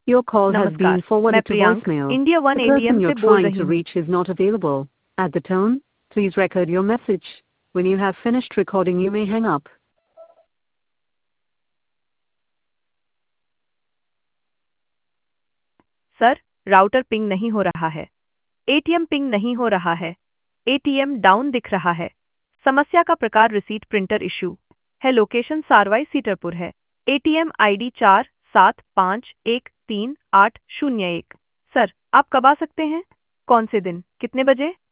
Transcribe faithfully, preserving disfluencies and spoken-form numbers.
Your call has been नमस्कार, मैं forwarded to Priyank voicemail. India one The ATM person से you're बोल trying रही to हूँ। reach is not available. At the tone, please record your message. When you have finished recording, you may hang up. Sir, router ping नहीं हो रहा है। ATM ping नहीं हो रहा है। एटीएम डाउन दिख रहा है। समस्या का प्रकार रिसीट प्रिंटर इशू है। लोकेशन सारवाई सीटरपुर है। एटीएम आईडी चार सात पाँच एक तीन आठ शून्य एक। सर, आप कब आ सकते हैं? कौन से दिन? कितने बजे?